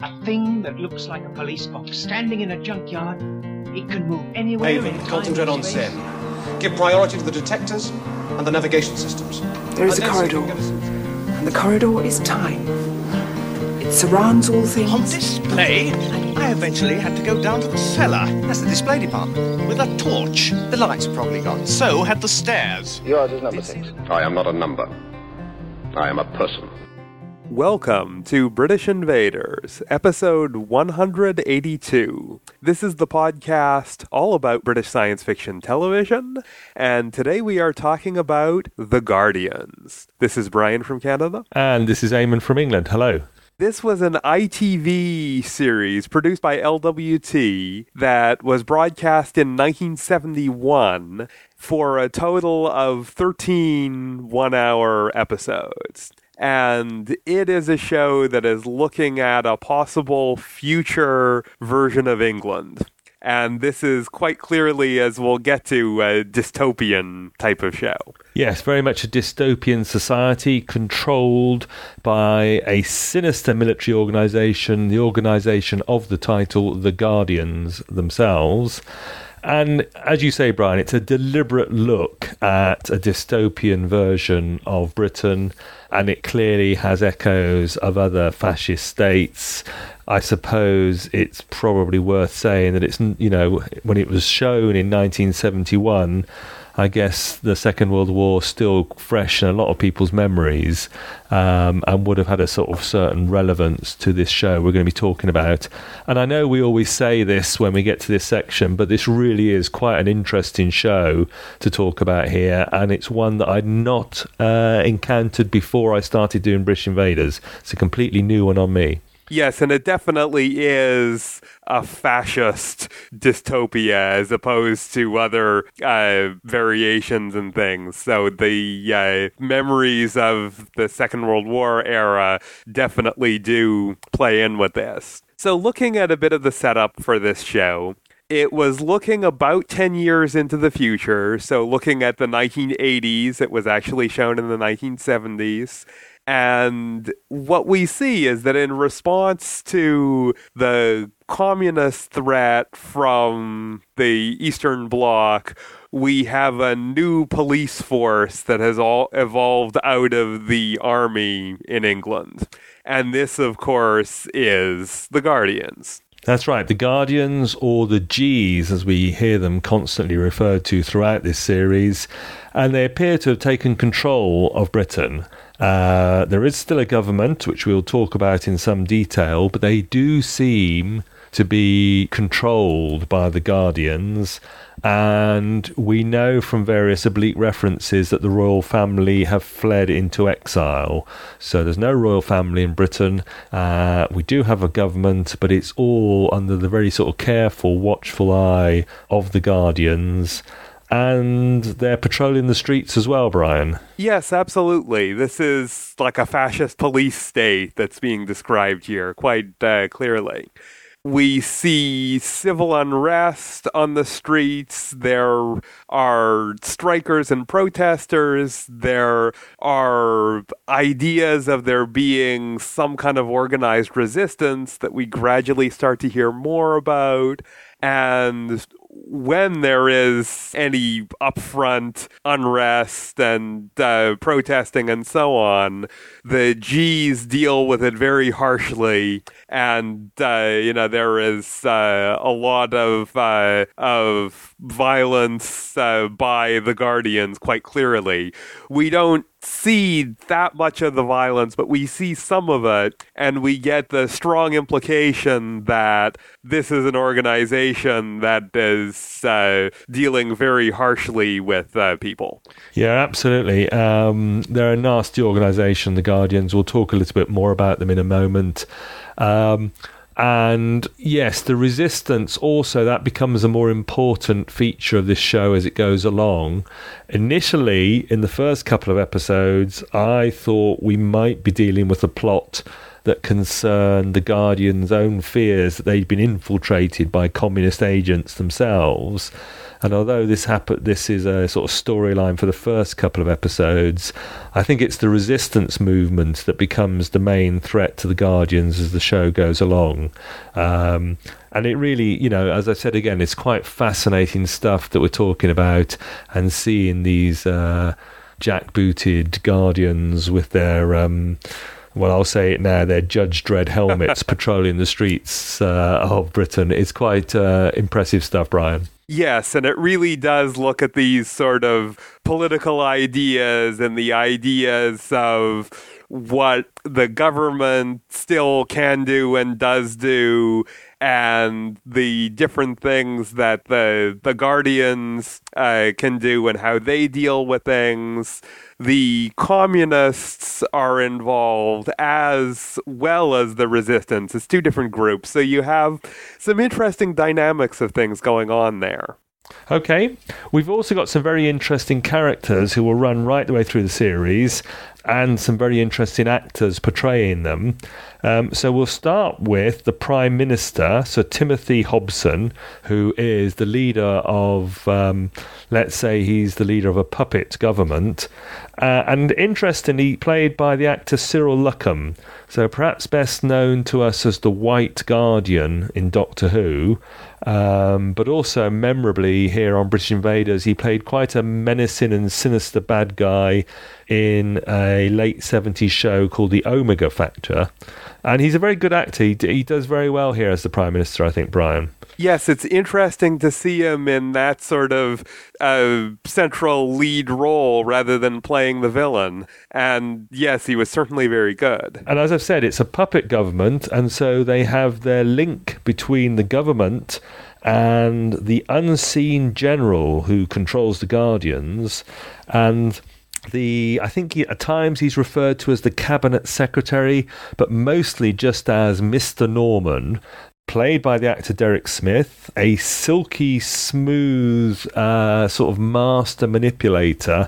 A thing that looks like a police box standing in a junkyard. It can move anywhere. Haven, concentrate on Sen. Give priority to the detectors and the navigation systems. There is a corridor, and the corridor is time. It surrounds all things. On display, I eventually had to go down to the cellar. That's the display department. With a torch. The lights are probably gone. So had the stairs. Yours is number 6. I am not a number. I am a person. Welcome to British Invaders, episode 182. This is the podcast all about British science fiction television, and today we are talking about The Guardians. This is Brian from Canada. And this is Eamon from England. Hello. This was an ITV series produced by LWT that was broadcast in 1971 for a total of 13 one-hour episodes. And it is a show that is looking at a possible future version of England. And this is quite clearly, as we'll get to, a dystopian type of show. Yes, very much a dystopian society controlled by a sinister military organisation, the organisation of the title, The Guardians themselves. And as you say, Brian, it's a deliberate look at a dystopian version of Britain, and it clearly has echoes of other fascist states. I suppose it's probably worth saying that it's, you know, when it was shown in 1971, I guess the Second World War still fresh in a lot of people's memories, and would have had a sort of certain relevance to this show we're going to be talking about. And I know we always say this when we get to this section, but this really is quite an interesting show to talk about here, and it's one that I'd not encountered before I started doing British Invaders. It's a completely new one on me. Yes, and it definitely is a fascist dystopia as opposed to other variations and things. So the memories of the Second World War era definitely do play in with this. So looking at a bit of the setup for this show, it was looking about 10 years into the future. So looking at the 1980s, it was actually shown in the 1970s. And what we see is that in response to the communist threat from the Eastern Bloc, we have a new police force that has all evolved out of the army in England. And this, of course, is the Guardians. That's right, the Guardians, or the Gs, as we hear them constantly referred to throughout this series, and they appear to have taken control of Britain. There is still a government, which we'll talk about in some detail, but they do seem to be controlled by the Guardians, and we know from various oblique references that the royal family have fled into exile. So there's no royal family in Britain. We do have a government, but it's all under the very sort of careful, watchful eye of the Guardians. And they're patrolling the streets as well, Brian. Yes, absolutely. This is like a fascist police state that's being described here quite clearly. We see civil unrest on the streets. There are strikers and protesters. There are ideas of there being some kind of organized resistance that we gradually start to hear more about. And when there is any upfront unrest and protesting and so on, the Gs deal with it very harshly, and there is a lot of violence by the Guardians quite clearly. We don't see that much of the violence, but we see some of it, and we get the strong implication that this is an organization that is dealing very harshly with people. Yeah, absolutely. They're a nasty organisation, the Guardians. We'll talk a little bit more about them in a moment. And yes, the resistance also, that becomes a more important feature of this show as it goes along. Initially, in the first couple of episodes, I thought we might be dealing with a plot that concern the Guardians' own fears that they'd been infiltrated by communist agents themselves. And although this is a sort of storyline for the first couple of episodes, I think it's the resistance movement that becomes the main threat to the Guardians as the show goes along. And it really, as I said again, it's quite fascinating stuff that we're talking about, and seeing these jackbooted Guardians with their... well, I'll say it now, their Judge Dredd helmets patrolling the streets of Britain. It's quite impressive stuff, Brian. Yes, and it really does look at these sort of political ideas and the ideas of what the government still can do and does do, and the different things that the Guardians can do and how they deal with things. The communists are involved as well as the resistance. It's two different groups. So you have some interesting dynamics of things going on there. Okay. We've also got some very interesting characters who will run right the way through the series, and some very interesting actors portraying them. So we'll start with the Prime Minister, Sir Timothy Hobson, who is the leader of, let's say he's the leader of a puppet government. And interestingly, played by the actor Cyril Luckham. So perhaps best known to us as the White Guardian in Doctor Who. But also memorably here on British Invaders, he played quite a menacing and sinister bad guy in a late 70s show called The Omega Factor. And he's a very good actor. He does very well here as the Prime Minister, I think, Brian. Yes, it's interesting to see him in that sort of central lead role rather than playing the villain. And yes, he was certainly very good. And as I've said, it's a puppet government, and so they have their link between the government and the unseen general who controls the Guardians. And I think at times he's referred to as the cabinet secretary, but mostly just as Mr. Norman, played by the actor Derek Smith, a silky smooth sort of master manipulator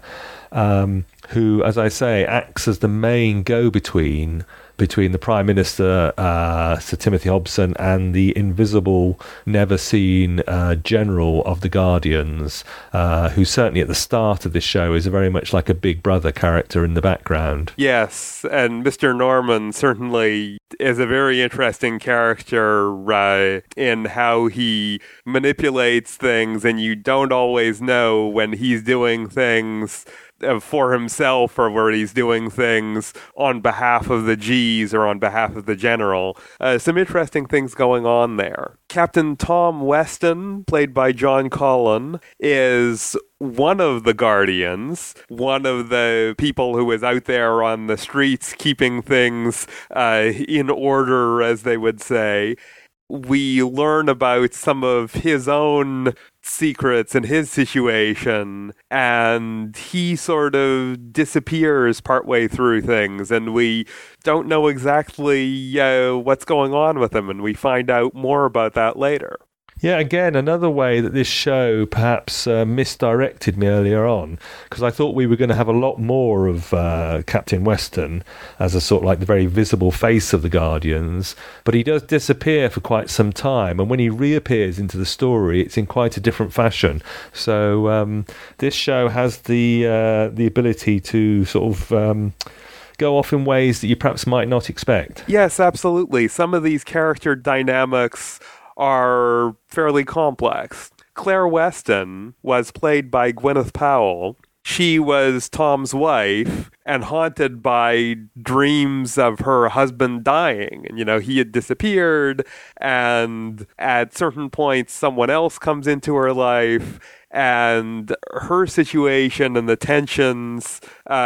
who, as I say, acts as the main go-between between the Prime Minister, Sir Timothy Hobson, and the invisible, never-seen general of the Guardians, who certainly at the start of this show is very much like a Big Brother character in the background. Yes, and Mr. Norman certainly is a very interesting character in how he manipulates things, and you don't always know when he's doing things for himself or where he's doing things on behalf of the G's or on behalf of the general. Some interesting things going on there. Captain Tom Weston, played by John Collin, is one of the Guardians, one of the people who is out there on the streets keeping things in order, as they would say. We learn about some of his own secrets and his situation, and he sort of disappears partway through things, and we don't know exactly what's going on with him, and we find out more about that later. Yeah, again, another way that this show perhaps misdirected me earlier on, because I thought we were going to have a lot more of Captain Weston as a sort of like the very visible face of the Guardians, but he does disappear for quite some time, and when he reappears into the story, it's in quite a different fashion. So this show has the ability to sort of go off in ways that you perhaps might not expect. Yes, absolutely. Some of these character dynamics are fairly complex. Claire Weston was played by Gwyneth Powell. She was Tom's wife and haunted by dreams of her husband dying. And, he had disappeared, and at certain points, someone else comes into her life, and her situation and the tensions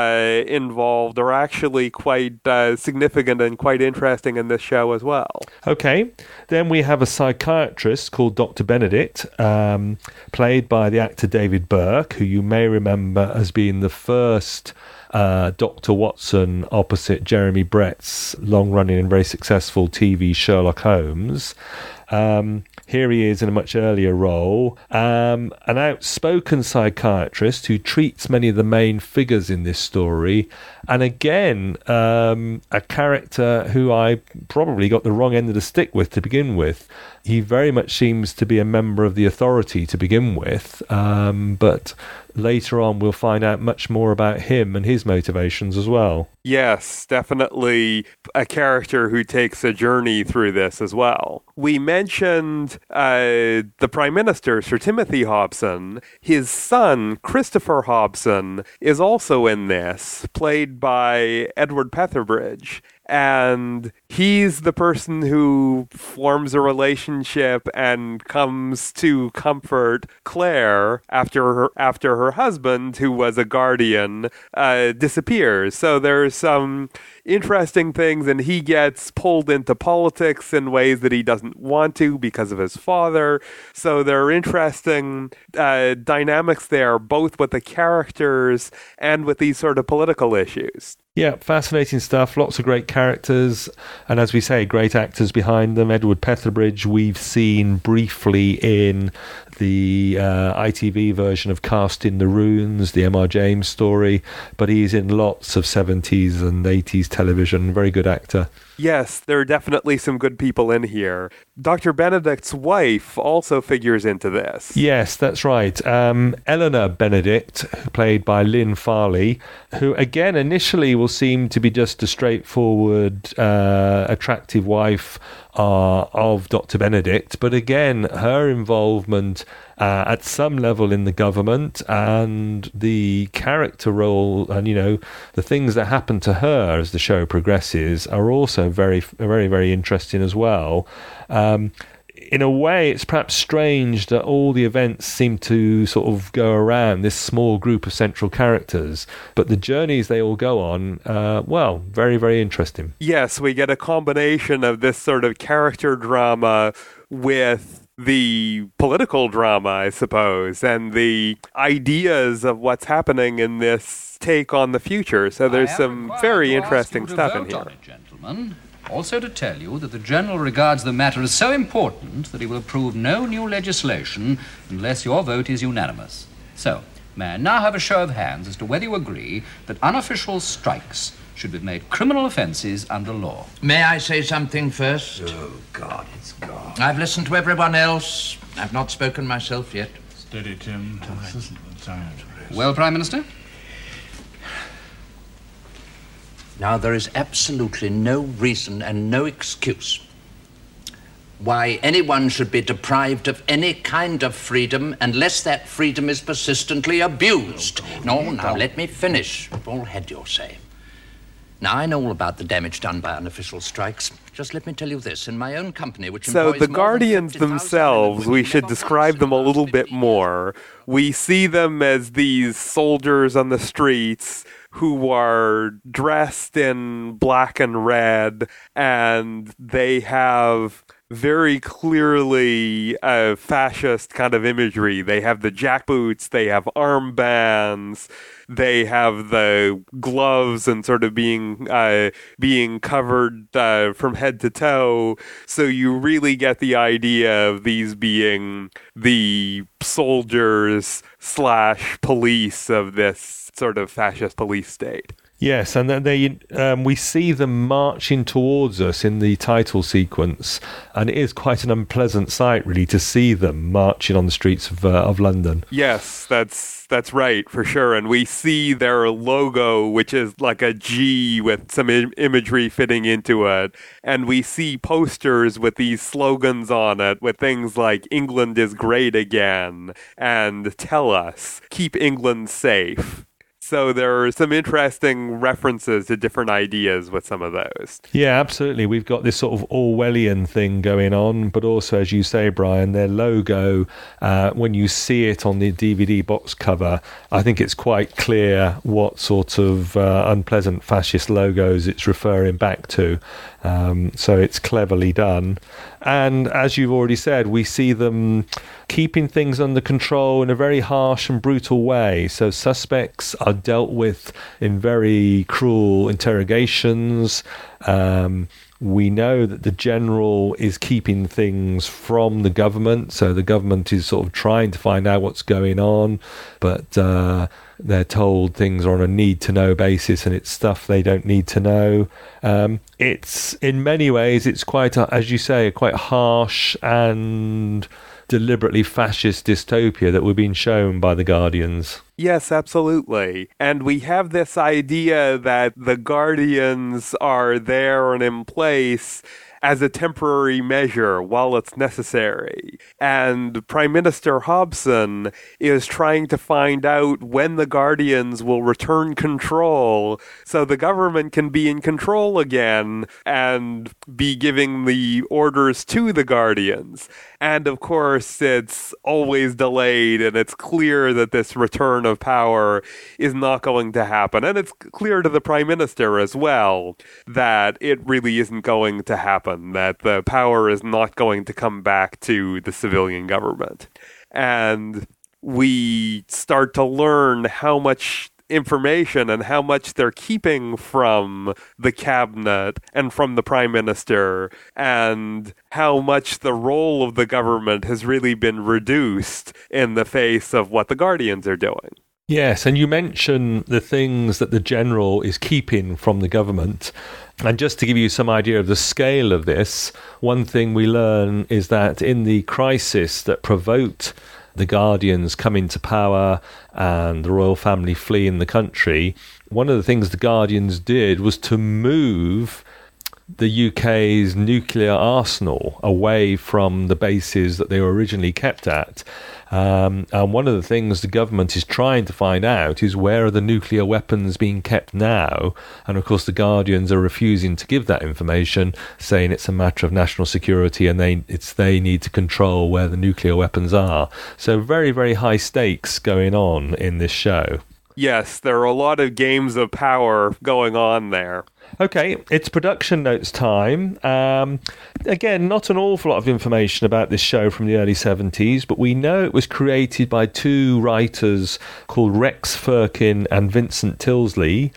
involved are actually quite significant and quite interesting in this show as well. Okay, then we have a psychiatrist called Dr. Benedict, played by the actor David Burke, who you may remember as being the first Dr. Watson opposite Jeremy Brett's long-running and very successful TV Sherlock Holmes. Here he is in a much earlier role, an outspoken psychiatrist who treats many of the main figures in this story, and again, a character who I probably got the wrong end of the stick with to begin with. He very much seems to be a member of the authority to begin with, but later on we'll find out much more about him and his motivations as well. Yes, definitely a character who takes a journey through this as well. We mentioned the Prime Minister, Sir Timothy Hobson. His son, Christopher Hobson, is also in this, played by Edward Petherbridge. And he's the person who forms a relationship and comes to comfort Claire after her husband, who was a guardian, disappears. So there's some interesting things, and he gets pulled into politics in ways that he doesn't want to because of his father. So there are interesting dynamics there, both with the characters and with these sort of political issues. Yeah, fascinating stuff. Lots of great characters. And as we say, great actors behind them. Edward Petherbridge, we've seen briefly in the ITV version of Cast in the Runes, the M.R. James story. But he's in lots of 70s and 80s television. Very good actor. Yes, there are definitely some good people in here. Dr. Benedict's wife also figures into this. Yes, that's right. Eleanor Benedict, played by Lynn Farley, who again initially will seem to be just a straightforward, attractive wife of Dr. Benedict, but again, her involvement at some level in the government and the character role and, the things that happen to her as the show progresses are also very, very, very interesting as well. In a way, it's perhaps strange that all the events seem to sort of go around this small group of central characters, but the journeys they all go on, very, very interesting. Yes, we get a combination of this sort of character drama with the political drama, I suppose, and the ideas of what's happening in this take on the future. So there's some very interesting stuff in here. Gentlemen. Also to tell you that the General regards the matter as so important that he will approve no new legislation unless your vote is unanimous. So, may I now have a show of hands as to whether you agree that unofficial strikes should be made criminal offences under law? May I say something first? Oh, God, it's gone. I've listened to everyone else. I've not spoken myself yet. Steady, Tim. This isn't the time to rest. Well, Prime Minister? Now, there is absolutely no reason and no excuse why anyone should be deprived of any kind of freedom unless that freedom is persistently abused. Now, let me finish. You've all had your say. Now, I know all about the damage done by unofficial strikes. Just let me tell you this. In my own company, which So the Guardians themselves, we should describe them a little bit more. We see them as these soldiers on the streets who are dressed in black and red, and they have very clearly fascist kind of imagery. They have the jackboots, they have armbands, they have the gloves and sort of being covered from head to toe. So you really get the idea of these being the soldiers / police of this sort of fascist police state. Yes, and then we see them marching towards us in the title sequence, and it is quite an unpleasant sight, really, to see them marching on the streets of London. Yes, that's right, for sure. And we see their logo, which is like a G with some imagery fitting into it. And we see posters with these slogans on it with things like "England is great again" and "Tell us, keep England safe." So there are some interesting references to different ideas with some of those. Yeah, absolutely. We've got this sort of Orwellian thing going on, but also, as you say, Brian, their logo, when you see it on the DVD box cover, I think it's quite clear what sort of unpleasant fascist logos it's referring back to. So it's cleverly done. And as you've already said, we see them keeping things under control in a very harsh and brutal way. So suspects are dealt with in very cruel interrogations. We know that the general is keeping things from the government, so the government is sort of trying to find out what's going on, but they're told things are on a need-to-know basis, and it's stuff they don't need to know. It's, in many ways, it's quite, as you say, quite harsh and deliberately fascist dystopia that we're being shown by the Guardians. Yes, absolutely. And we have this idea that the Guardians are there and in place as a temporary measure while it's necessary. And Prime Minister Hobson is trying to find out when the Guardians will return control so the government can be in control again and be giving the orders to the Guardians. And of course, it's always delayed, and it's clear that this return of power is not going to happen. And it's clear to the Prime Minister as well that it really isn't going to happen, that the power is not going to come back to the civilian government. And we start to learn how much information and how much they're keeping from the cabinet and from the prime minister, and how much the role of the government has really been reduced in the face of what the Guardians are doing. Yes, and you mention the things that the general is keeping from the government. And just to give you some idea of the scale of this, one thing we learn is that in the crisis that provoked the Guardians coming to power and the royal family fleeing the country, one of the things the Guardians did was to move the UK's nuclear arsenal away from the bases that they were originally kept at. And one of the things the government is trying to find out is where are the nuclear weapons being kept now? And of course the Guardians are refusing to give that information, saying it's a matter of national security and they need to control where the nuclear weapons are. So very, very high stakes going on in this show. Yes, there are a lot of games of power going on there. Okay, it's production notes time. Again, not an awful lot of information about this show from the early 70s, but we know it was created by two writers called Rex Firkin and Vincent Tilsley.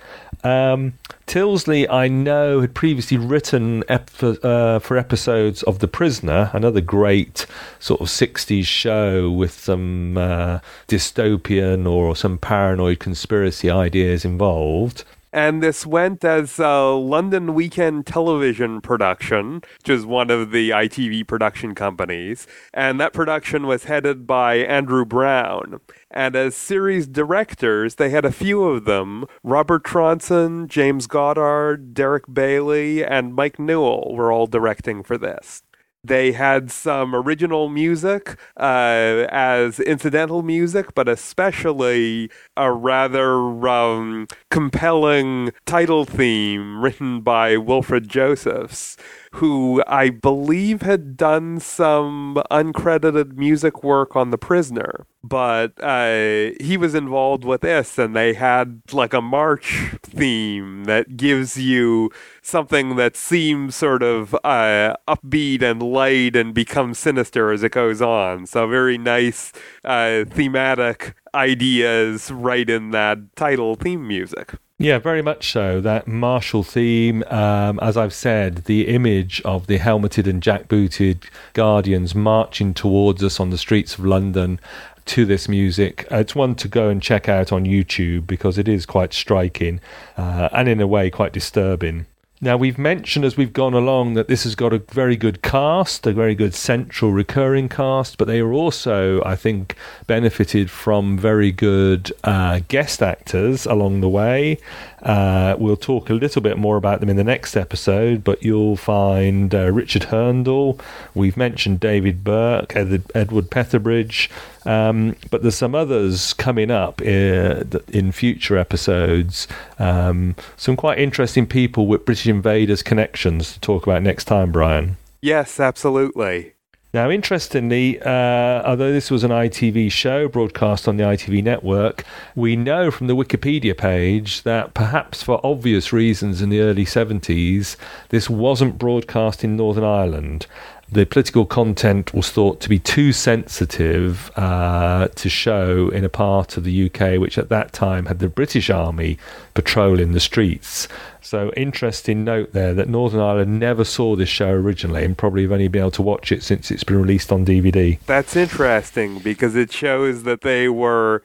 Tilsley, I know, had previously written for episodes of The Prisoner, another great sort of 60s show with some dystopian or some paranoid conspiracy ideas involved. And this went as a London Weekend Television production, which is one of the ITV production companies. And that production was headed by Andrew Brown. And as series directors, they had a few of them. Robert Tronson, James Goddard, Derek Bailey, and Mike Newell were all directing for this. They had some original music as incidental music, but especially a rather compelling title theme written by Wilfred Josephs, who I believe had done some uncredited music work on The Prisoner. But he was involved with this, and they had like a march theme that gives you something that seems sort of upbeat and light and becomes sinister as it goes on. So very nice thematic ideas right in that title theme music. Yeah, very much so. That martial theme, as I've said, the image of the helmeted and jackbooted Guardians marching towards us on the streets of London to this music. It's one to go and check out on YouTube because it is quite striking and in a way quite disturbing. Now, we've mentioned as we've gone along that this has got a very good cast, a very good central recurring cast, but they are also, I think, benefited from very good guest actors along the way. We'll talk a little bit more about them in the next episode, but you'll find Richard Herndl. We've mentioned David Burke, Edward Petherbridge, but there's some others coming up in future episodes. Some quite interesting people with British Invaders connections to talk about next time, Brian. Yes, absolutely. Now, interestingly, although this was an ITV show broadcast on the ITV network, we know from the Wikipedia page that perhaps for obvious reasons in the early 70s, this wasn't broadcast in Northern Ireland. the political content was thought to be too sensitive to show in a part of the UK which at that time had the British Army patrolling the streets. So interesting note there that Northern Ireland never saw this show originally and probably have only been able to watch it since it's been released on DVD. That's interesting because it shows that they were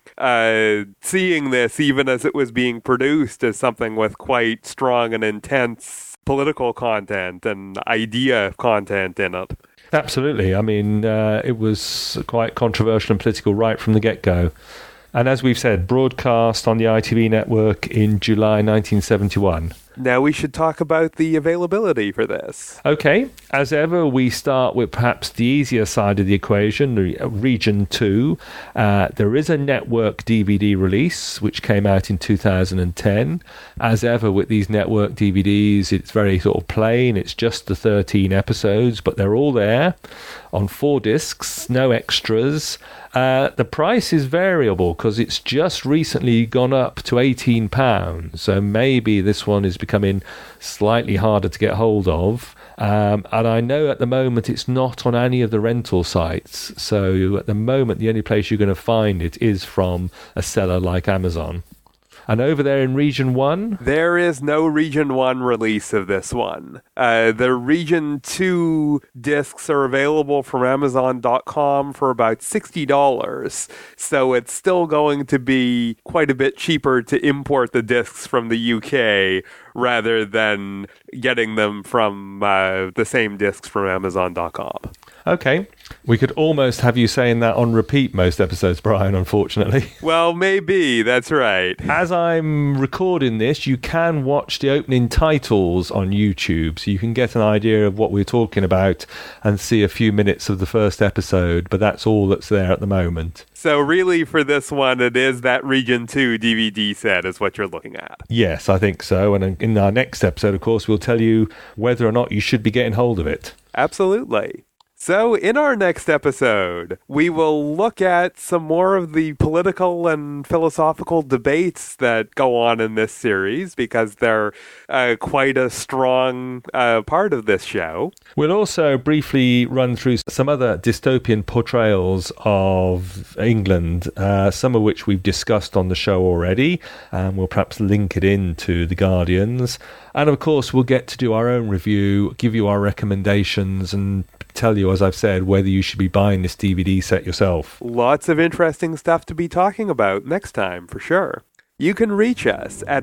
seeing this even as it was being produced as something with quite strong and intense political content and idea content in it. Absolutely. I mean, it was quite controversial and political right from the get-go. And as we've said, broadcast on the ITV network in July 1971. Now we should talk about the availability for this. Okay, as ever, we start with perhaps the easier side of the equation, Region 2. There is a network DVD release, which came out in 2010. As ever with these network DVDs, it's very sort of plain. It's just the 13 episodes, but they're all there on 4 discs, no extras. The price is variable because it's just recently gone up to £18, so maybe this one is becoming slightly harder to get hold of. And I know at the moment it's not on any of the rental sites, so at the moment the only place you're going to find it is from a seller like Amazon. And over there in Region 1? There is no Region 1 release of this one. The Region 2 discs are available from Amazon.com for about $60. So it's still going to be quite a bit cheaper to import the discs from the UK rather than getting them from the same discs from Amazon.com. Okay. We could almost have you saying that on repeat most episodes, Brian, unfortunately. Well, maybe. That's right. As I'm recording this, you can watch the opening titles on YouTube, so you can get an idea of what we're talking about and see a few minutes of the first episode, but that's all that's there at the moment. So really, for this one, it is that Region 2 DVD set is what you're looking at. Yes, I think so. And in our next episode, of course, we'll tell you whether or not you should be getting hold of it. Absolutely. So in our next episode, we will look at some more of the political and philosophical debates that go on in this series because they're quite a strong part of this show. We'll also briefly run through some other dystopian portrayals of England, some of which we've discussed on the show already, and we'll perhaps link it into The Guardians. And of course, we'll get to do our own review, give you our recommendations, and tell you, as I've said, whether you should be buying this DVD set yourself. Lots of interesting stuff to be talking about next time, for sure. You can reach us at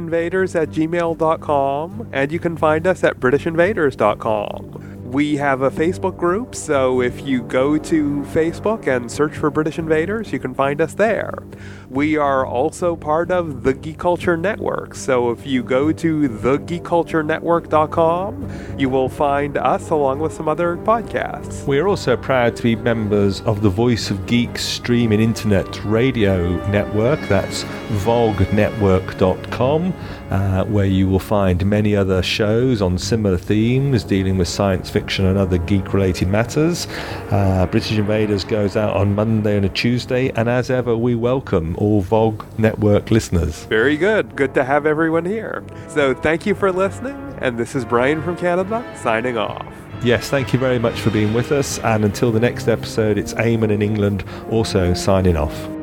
britishinvaders@gmail.com, and you can find us at britishinvaders.com. We have a Facebook group, so if you go to Facebook and search for British Invaders, you can find us there. We are also part of the Geek Culture Network, so if you go to thegeekculturenetwork.com, you will find us along with some other podcasts. We are also proud to be members of the Voice of Geeks streaming internet radio network. That's vognetwork.com, where you will find many other shows on similar themes dealing with science fiction and other geek-related matters. British Invaders goes out on Monday and a Tuesday, and as ever, we welcome all VOG Network listeners. Very good. Good to have everyone here. So thank you for listening, and this is Brian from Canada, signing off. Yes, thank you very much for being with us, and until the next episode, it's Eamon in England, also signing off.